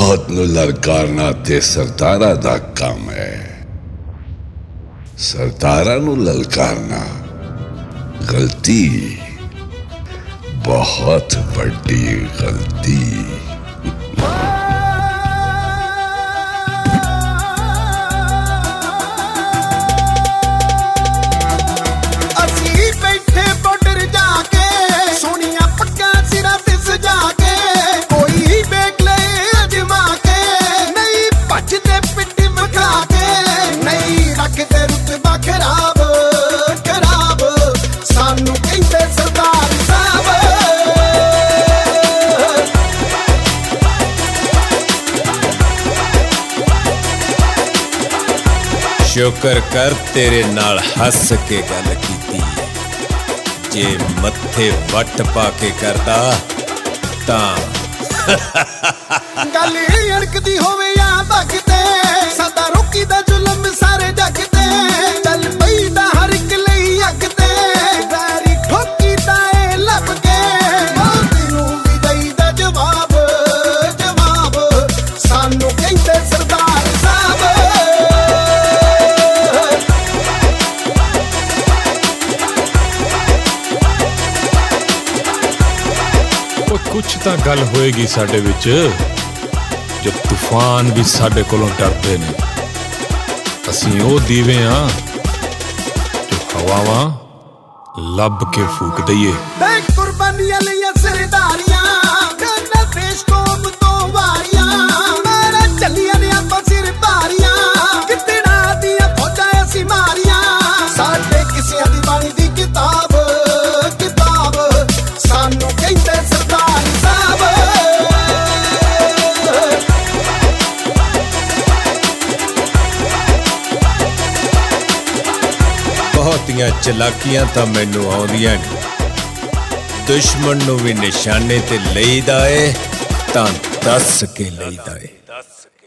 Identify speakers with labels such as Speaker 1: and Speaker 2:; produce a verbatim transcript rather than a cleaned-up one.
Speaker 1: बहुत नू ललकारना ते सरदारा दा काम है। सरदारा नू ललकारना गलती, बहुत बड़ी गलती।
Speaker 2: शुक्र कर तेरे नाल हस के गल कीती, जे मत्थे वट पा के करदा तां
Speaker 3: गल अड़कदी होवे या भगते सदा रोकी दा जुल्म सारे जगते चल पई दा हर एक लई अगते वैरी ठोकी दा ए लब के तेनू भी दई दा जवाब जवाब सानू कहंदे सरदार साहब।
Speaker 4: कुछ तो गल होएगी साडे विच, जो तूफान भी साडे कोलों डरदे ने। असीं ओ दीवे हां जो हवावां लब के फूक दईए।
Speaker 3: कुर्बानियां लिया सरदारियां करना पेश कौम तो वारियां मेरा चलिया ने आप सिर भारियां कितना दिया फौजा ऐसी मारियां साडे किसे दी बाणी दी किताब किताब सानू कहंदे सरदार साहब।
Speaker 2: बहुतियां चलाकियां तां मैनू आउंदियां ने, दुश्मन नू भी निशाने ते लईदा है तां दस के लईदा है।